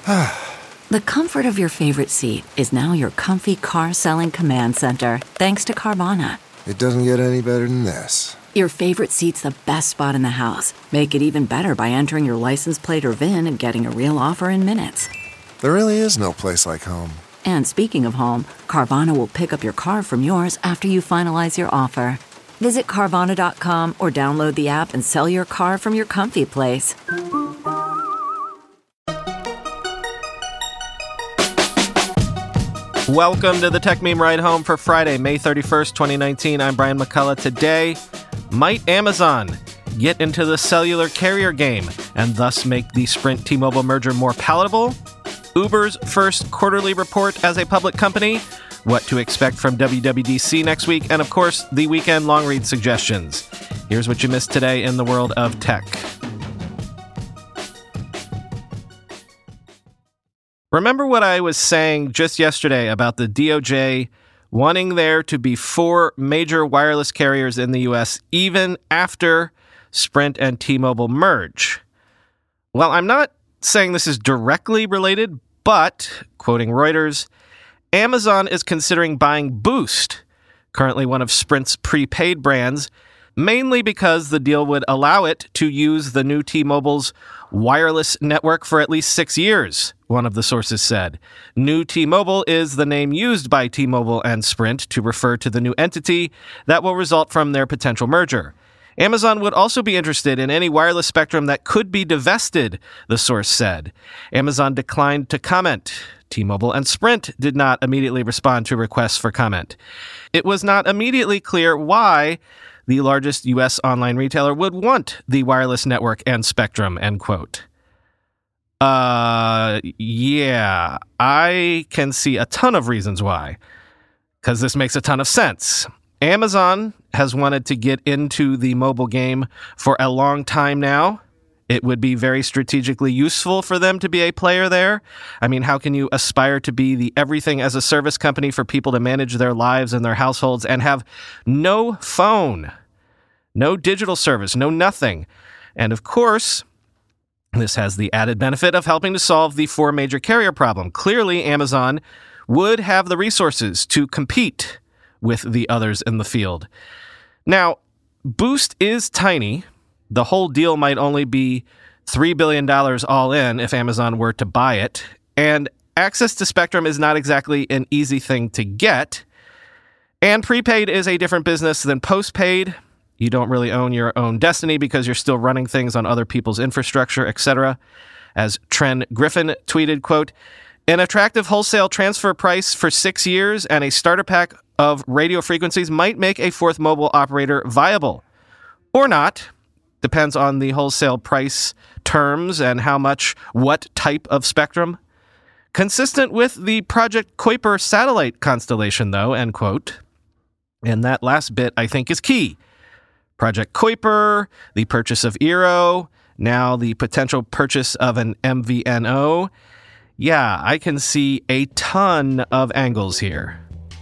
The comfort of your favorite seat is now your comfy car selling command center, thanks to Carvana. It doesn't get any better than this. Your favorite seat's the best spot in the house. Make it even better by entering your license plate or VIN and getting a real offer in minutes. There really is no place like home. And speaking of home, Carvana will pick up your car from yours after you finalize your offer. Visit Carvana.com or download the app and sell your car from your comfy place. Welcome to the Tech Meme Ride Home for Friday, May 31st, 2019. I'm Brian McCullough. Today, might Amazon get into the cellular carrier game and thus make the Sprint T-Mobile merger more palatable? Uber's first quarterly report as a public company, what to expect from WWDC next week, and of course, the weekend long read suggestions. Here's what you missed today in the world of tech. Remember what I was saying just yesterday about the DOJ wanting there to be 4 major wireless carriers in the U.S. even after Sprint and T-Mobile merge? Well, I'm not saying this is directly related, but, quoting Reuters, Amazon is considering buying Boost, currently one of Sprint's prepaid brands, mainly because the deal would allow it to use the new T-Mobile's wireless network for at least 6 years, one of the sources said. New T-Mobile is the name used by T-Mobile and Sprint to refer to the new entity that will result from their potential merger. Amazon would also be interested in any wireless spectrum that could be divested, the source said. Amazon declined to comment. T-Mobile and Sprint did not immediately respond to requests for comment. It was not immediately clear why the largest U.S. online retailer would want the wireless network and spectrum, end quote. Yeah, I can see a ton of reasons why, because this makes a ton of sense. Amazon has wanted to get into the mobile game for a long time now. It would be very strategically useful for them to be a player there. I mean, how can you aspire to be the everything as a service company for people to manage their lives and their households and have no phone, no digital service, no nothing? And of course, this has the added benefit of helping to solve the 4 major carrier problem. Clearly, Amazon would have the resources to compete with the others in the field. Now, Boost is tiny. The whole deal might only be $3 billion all in if Amazon were to buy it. And access to spectrum is not exactly an easy thing to get. And prepaid is a different business than postpaid. You don't really own your own destiny because you're still running things on other people's infrastructure, etc. As Tren Griffin tweeted, quote, "An attractive wholesale transfer price for 6 years and a starter pack of radio frequencies might make a 4th mobile operator viable. Or not. Depends on the wholesale price terms and how much, what type of spectrum. Consistent with the Project Kuiper satellite constellation, though," end quote. And that last bit, I think, is key. Project Kuiper, the purchase of Eero, now the potential purchase of an MVNO. Yeah, I can see a ton of angles here.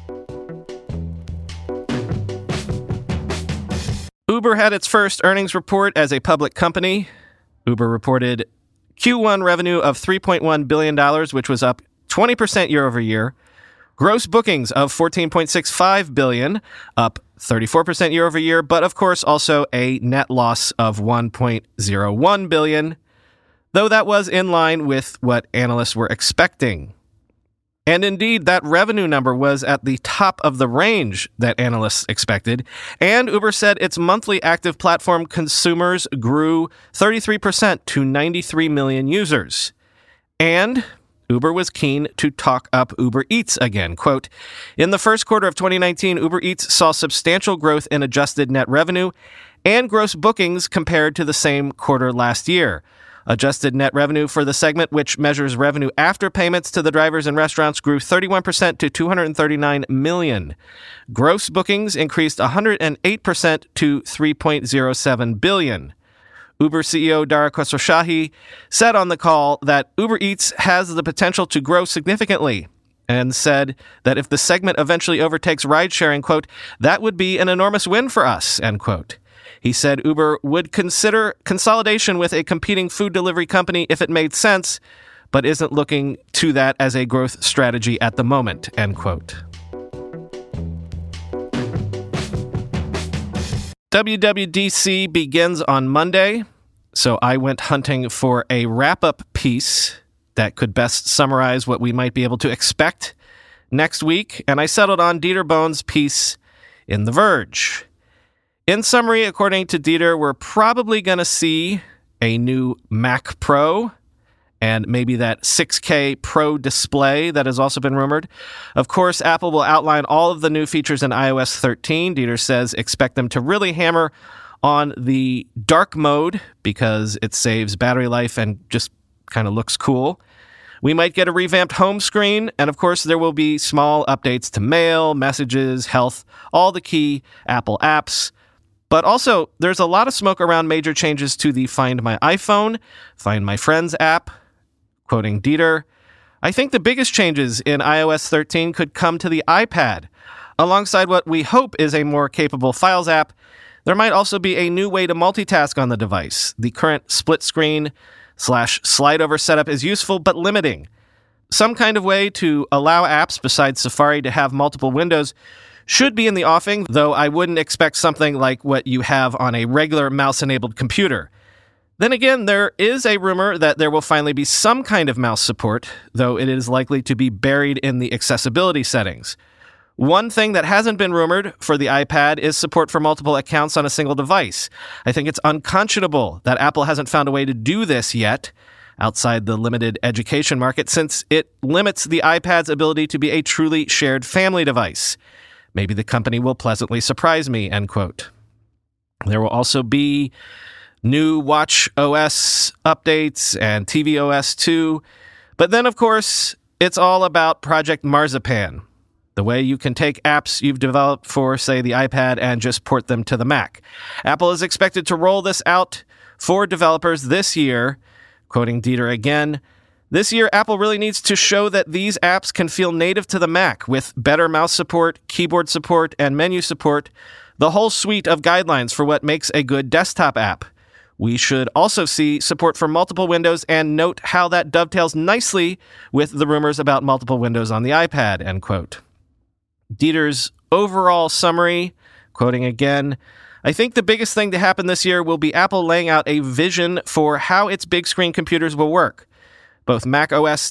Uber had its first earnings report as a public company. Uber reported Q1 revenue of $3.1 billion, which was up 20% year over year. Gross bookings of $14.65 billion, up 34% year over year, but of course also a net loss of $1.01 billion, though that was in line with what analysts were expecting. And indeed, that revenue number was at the top of the range that analysts expected. And Uber said its monthly active platform consumers grew 33% to 93 million users. And Uber was keen to talk up Uber Eats again. Quote, "In the first quarter of 2019, Uber Eats saw substantial growth in adjusted net revenue and gross bookings compared to the same quarter last year. Adjusted net revenue for the segment, which measures revenue after payments to the drivers and restaurants, grew 31% to $239 million. Gross bookings increased 108% to $3.07 billion. Uber CEO Dara Khosrowshahi said on the call that Uber Eats has the potential to grow significantly and said that if the segment eventually overtakes ride-sharing, quote, "that would be an enormous win for us," end quote. He said Uber would consider consolidation with a competing food delivery company if it made sense, but isn't looking to that as a growth strategy at the moment, end quote. WWDC begins on Monday, so I went hunting for a wrap-up piece that could best summarize what we might be able to expect next week, and I settled on Dieter Bohn's piece in The Verge. In summary, according to Dieter, we're probably going to see a new Mac Pro and maybe that 6K Pro display that has also been rumored. Of course, Apple will outline all of the new features in iOS 13. Dieter says expect them to really hammer on the dark mode because it saves battery life and just kind of looks cool. We might get a revamped home screen, and of course there will be small updates to Mail, Messages, Health, all the key Apple apps. But also, there's a lot of smoke around major changes to the Find My iPhone, Find My Friends app. Quoting Dieter, I think the biggest changes in iOS 13 could come to the iPad. Alongside what we hope is a more capable Files app, there might also be a new way to multitask on the device. The current split screen / slide over setup is useful but limiting. Some kind of way to allow apps besides Safari to have multiple windows should be in the offing, though I wouldn't expect something like what you have on a regular mouse-enabled computer. Then again, there is a rumor that there will finally be some kind of mouse support, though it is likely to be buried in the accessibility settings. One thing that hasn't been rumored for the iPad is support for multiple accounts on a single device. I think it's unconscionable that Apple hasn't found a way to do this yet outside the limited education market, since it limits the iPad's ability to be a truly shared family device. Maybe the company will pleasantly surprise me, end quote. There will also be new Watch OS updates and TV OS 2. But then, of course, it's all about Project Marzipan, the way you can take apps you've developed for, say, the iPad and just port them to the Mac. Apple is expected to roll this out for developers this year. Quoting Dieter again, this year, Apple really needs to show that these apps can feel native to the Mac with better mouse support, keyboard support, and menu support, the whole suite of guidelines for what makes a good desktop app. We should also see support for multiple windows and note how that dovetails nicely with the rumors about multiple windows on the iPad, end quote. Dieter's overall summary, quoting again, I think the biggest thing to happen this year will be Apple laying out a vision for how its big screen computers will work. Both macOS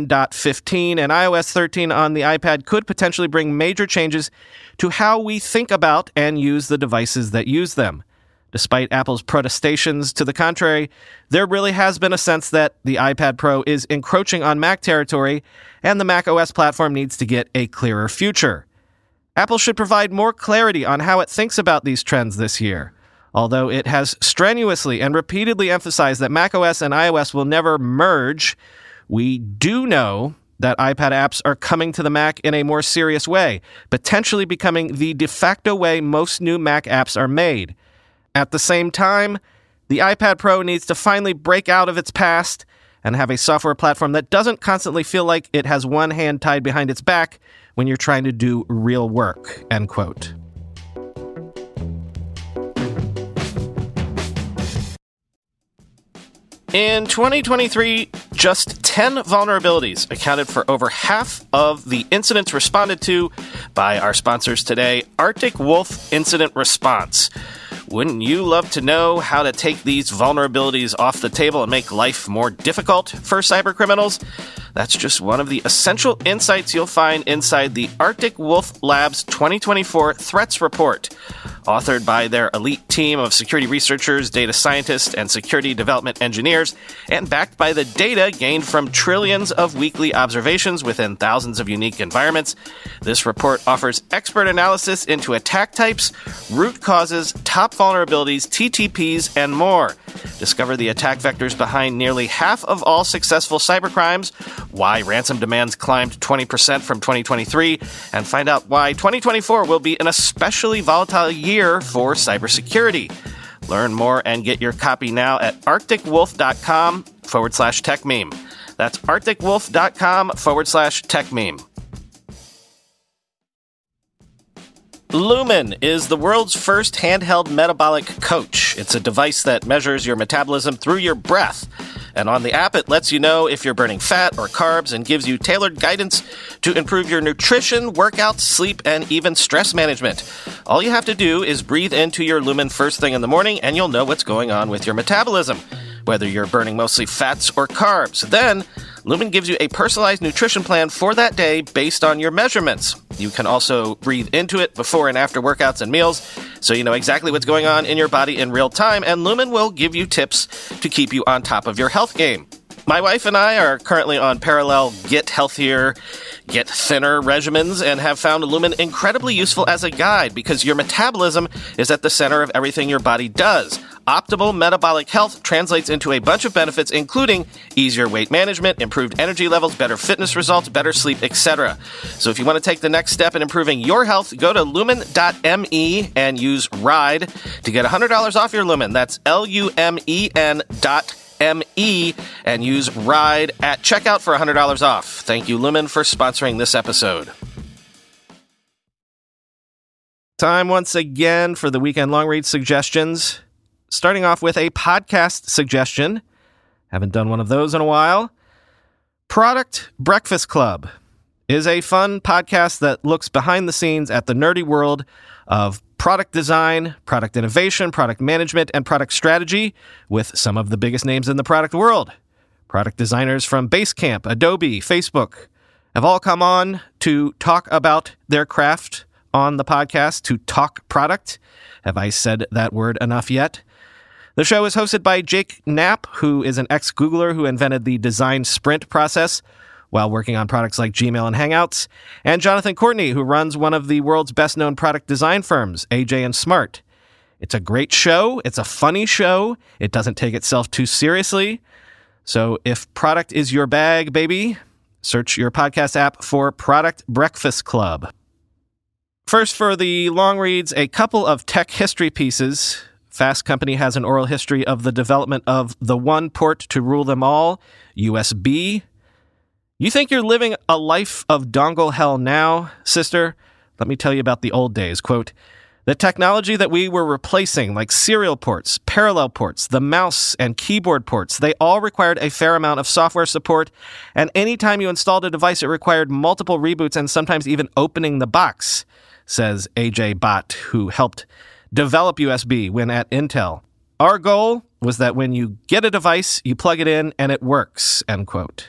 10.15 and iOS 13 on the iPad could potentially bring major changes to how we think about and use the devices that use them. Despite Apple's protestations to the contrary, there really has been a sense that the iPad Pro is encroaching on Mac territory, and the Mac OS platform needs to get a clearer future. Apple should provide more clarity on how it thinks about these trends this year. Although it has strenuously and repeatedly emphasized that Mac OS and iOS will never merge, we do know that iPad apps are coming to the Mac in a more serious way, potentially becoming the de facto way most new Mac apps are made. At the same time, the iPad Pro needs to finally break out of its past and have a software platform that doesn't constantly feel like it has one hand tied behind its back when you're trying to do real work, end quote. In 2023, just 10 vulnerabilities accounted for over half of the incidents responded to by our sponsors today, Arctic Wolf Incident Response. Wouldn't you love to know how to take these vulnerabilities off the table and make life more difficult for cybercriminals? That's just one of the essential insights you'll find inside the Arctic Wolf Labs 2024 Threats Report, authored by their elite team of security researchers, data scientists, and security development engineers, and backed by the data gained from trillions of weekly observations within thousands of unique environments. This report offers expert analysis into attack types, root causes, top vulnerabilities, TTPs, and more. Discover the attack vectors behind nearly half of all successful cybercrimes, why ransom demands climbed 20% from 2023, and find out why 2024 will be an especially volatile year for cybersecurity. Learn more and get your copy now at arcticwolf.com/techmeme. That's arcticwolf.com/techmeme. Lumen is the world's first handheld metabolic coach. It's a device that measures your metabolism through your breath. And on the app, it lets you know if you're burning fat or carbs and gives you tailored guidance to improve your nutrition, workouts, sleep, and even stress management. All you have to do is breathe into your Lumen first thing in the morning, and you'll know what's going on with your metabolism, whether you're burning mostly fats or carbs. Then, Lumen gives you a personalized nutrition plan for that day based on your measurements. You can also breathe into it before and after workouts and meals, so you know exactly what's going on in your body in real time, and Lumen will give you tips to keep you on top of your health game. My wife and I are currently on parallel Get Healthier, Get Thinner regimens and have found Lumen incredibly useful as a guide because your metabolism is at the center of everything your body does. Optimal metabolic health translates into a bunch of benefits, including easier weight management, improved energy levels, better fitness results, better sleep, etc. So if you want to take the next step in improving your health, go to lumen.me and use RIDE to get $100 off your Lumen. That's LUMEN.me and use RIDE at checkout for $100 off. Thank you, Lumen, for sponsoring this episode. Time once again for the weekend long read suggestions. Starting off with a podcast suggestion. Haven't done one of those in a while. Product Breakfast Club is a fun podcast that looks behind the scenes at the nerdy world of product design, product innovation, product management, and product strategy with some of the biggest names in the product world. Product designers from Basecamp, Adobe, Facebook have all come on to talk about their craft on the podcast, to talk product. Have I said that word enough yet? The show is hosted by Jake Knapp, who is an ex-Googler who invented the design sprint process while working on products like Gmail and Hangouts, and Jonathan Courtney, who runs one of the world's best-known product design firms, AJ and Smart. It's a great show. It's a funny show. It doesn't take itself too seriously. So if product is your bag, baby, search your podcast app for Product Breakfast Club. First, for the long reads, a couple of tech history pieces. Fast Company has an oral history of the development of the one port to rule them all, USB. You think you're living a life of dongle hell now, sister? Let me tell you about the old days. Quote, the technology that we were replacing, like serial ports, parallel ports, the mouse and keyboard ports, they all required a fair amount of software support, and anytime you installed a device, it required multiple reboots and sometimes even opening the box, says AJ Bott, who helped develop USB when at Intel. Our goal was that when you get a device, you plug it in and it works, end quote.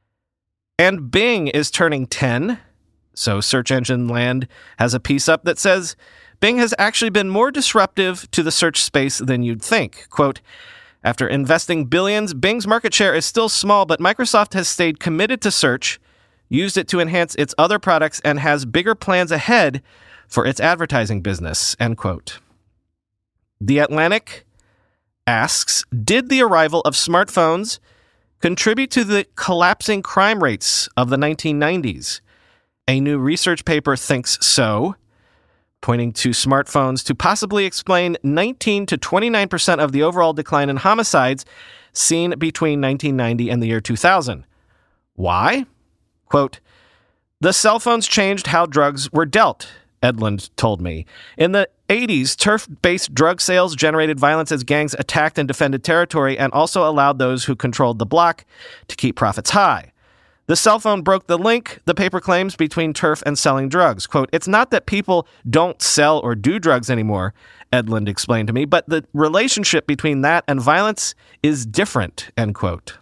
And Bing is turning 10, so Search Engine Land has a piece up that says Bing has actually been more disruptive to the search space than you'd think. Quote, after investing billions, Bing's market share is still small, but Microsoft has stayed committed to search, used it to enhance its other products, and has bigger plans ahead for its advertising business, end quote. The Atlantic asks, did the arrival of smartphones contribute to the collapsing crime rates of the 1990s? A new research paper thinks so, pointing to smartphones to possibly explain 19 to 29% of the overall decline in homicides seen between 1990 and the year 2000. Why? Quote, the cell phones changed how drugs were dealt, Edlund told me. In the 80s, turf-based drug sales generated violence as gangs attacked and defended territory and also allowed those who controlled the block to keep profits high. The cell phone broke the link, the paper claims, between turf and selling drugs. Quote, it's not that people don't sell or do drugs anymore, Edlund explained to me, but the relationship between that and violence is different, end quote.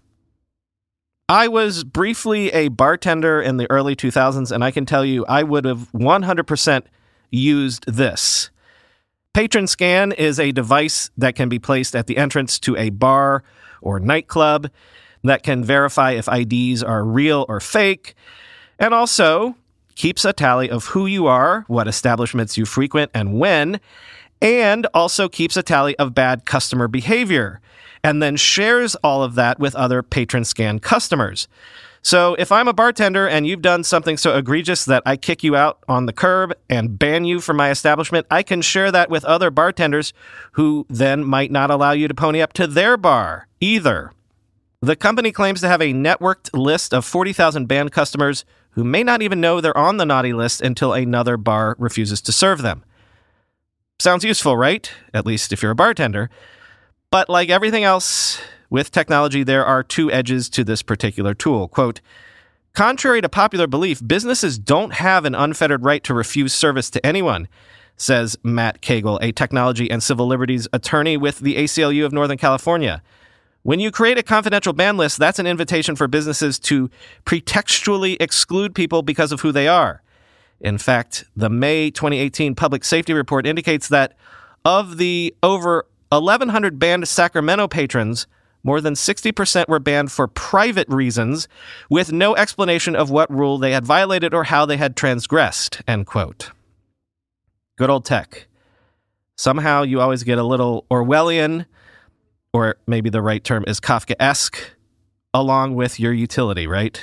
I was briefly a bartender in the early 2000s, and I can tell you I would have 100% used this. Patron Scan is a device that can be placed at the entrance to a bar or nightclub that can verify if IDs are real or fake, and also keeps a tally of who you are, what establishments you frequent, and when, and also keeps a tally of bad customer behavior, and then shares all of that with other Patron Scan customers. So if I'm a bartender and you've done something so egregious that I kick you out on the curb and ban you from my establishment, I can share that with other bartenders who then might not allow you to pony up to their bar either. The company claims to have a networked list of 40,000 banned customers who may not even know they're on the naughty list until another bar refuses to serve them. Sounds useful, right? At least if you're a bartender. But like everything else with technology, there are two edges to this particular tool. Quote, contrary to popular belief, businesses don't have an unfettered right to refuse service to anyone, says Matt Cagle, a technology and civil liberties attorney with the ACLU of Northern California. When you create a confidential ban list, that's an invitation for businesses to pretextually exclude people because of who they are. In fact, the May 2018 Public Safety Report indicates that of the over 1,100 banned Sacramento patrons, more than 60% were banned for private reasons, with no explanation of what rule they had violated or how they had transgressed, end quote. Good old tech. Somehow you always get a little Orwellian, or maybe the right term is Kafkaesque, along with your utility, right?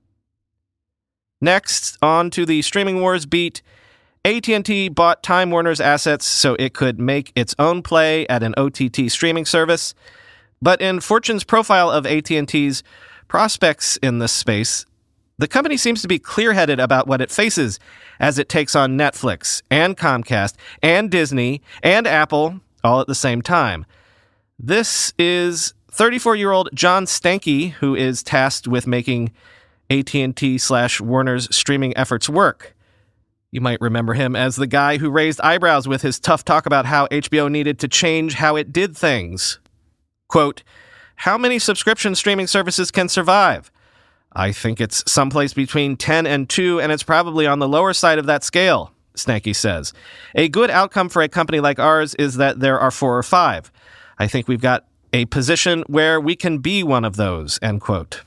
Next, on to the streaming wars beat. AT&T bought Time Warner's assets so it could make its own play at an OTT streaming service. But in Fortune's profile of AT&T's prospects in this space, the company seems to be clear-headed about what it faces as it takes on Netflix and Comcast and Disney and Apple all at the same time. This is 34-year-old John Stankey, who is tasked with making AT&T/Warner's streaming efforts work. You might remember him as the guy who raised eyebrows with his tough talk about how HBO needed to change how it did things. Quote, how many subscription streaming services can survive? I think it's someplace between 10 and 2, and it's probably on the lower side of that scale, Stankey says. A good outcome for a company like ours is that there are 4 or 5. I think we've got a position where we can be one of those, end quote.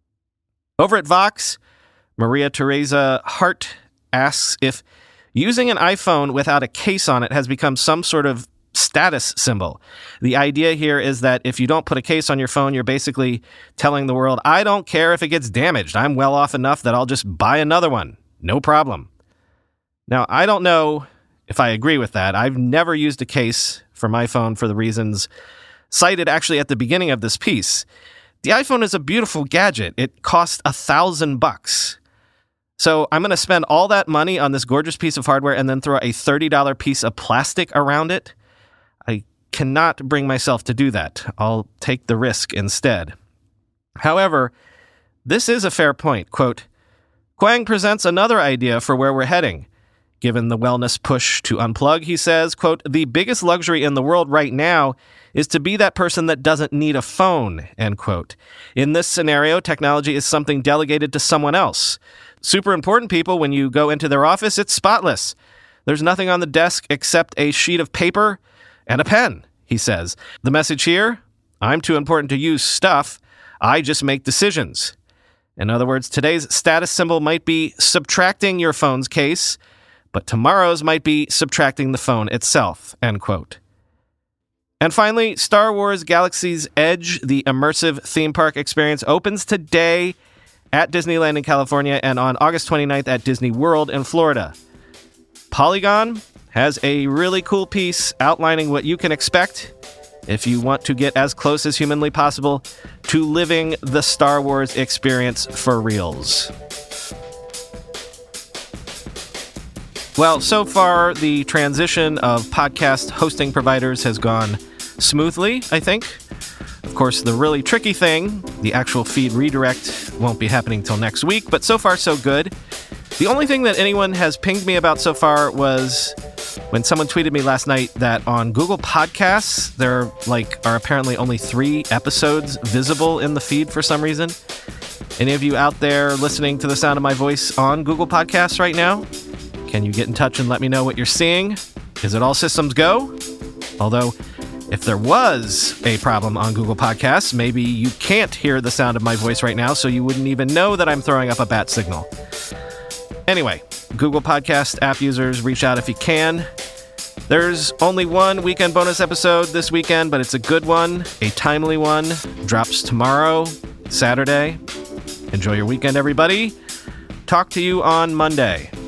Over at Vox, Maria Teresa Hart asks if using an iPhone without a case on it has become some sort of status symbol. The idea here is that if you don't put a case on your phone, you're basically telling the world, I don't care if it gets damaged. I'm well off enough that I'll just buy another one. No problem. Now, I don't know if I agree with that. I've never used a case for my phone for the reasons cited actually at the beginning of this piece. The iPhone is a beautiful gadget. It costs $1,000. So I'm going to spend all that money on this gorgeous piece of hardware and then throw a $30 piece of plastic around it? I cannot bring myself to do that. I'll take the risk instead. However, this is a fair point. Quote, Quang presents another idea for where we're heading. Given the wellness push to unplug, he says, quote, the biggest luxury in the world right now is to be that person that doesn't need a phone, end quote. In this scenario, technology is something delegated to someone else. Super important people, when you go into their office, it's spotless. There's nothing on the desk except a sheet of paper and a pen, he says. The message here, I'm too important to use stuff. I just make decisions. In other words, today's status symbol might be subtracting your phone's case, but tomorrow's might be subtracting the phone itself, end quote. And finally, Star Wars Galaxy's Edge, the immersive theme park experience, opens today at Disneyland in California and on August 29th at Disney World in Florida. Polygon has a really cool piece outlining what you can expect if you want to get as close as humanly possible to living the Star Wars experience for reals. Well, so far, the transition of podcast hosting providers has gone smoothly, I think. Of course, the really tricky thing, the actual feed redirect, won't be happening till next week, but so far, so good. The only thing that anyone has pinged me about so far was when someone tweeted me last night that on Google Podcasts, there are apparently only 3 episodes visible in the feed for some reason. Any of you out there listening to the sound of my voice on Google Podcasts right now? Can you get in touch and let me know what you're seeing? Is it all systems go? Although, if there was a problem on Google Podcasts, maybe you can't hear the sound of my voice right now, so you wouldn't even know that I'm throwing up a bat signal. Anyway, Google Podcast app users, reach out if you can. There's only one weekend bonus episode this weekend, but it's a good one, a timely one. Drops tomorrow, Saturday. Enjoy your weekend, everybody. Talk to you on Monday.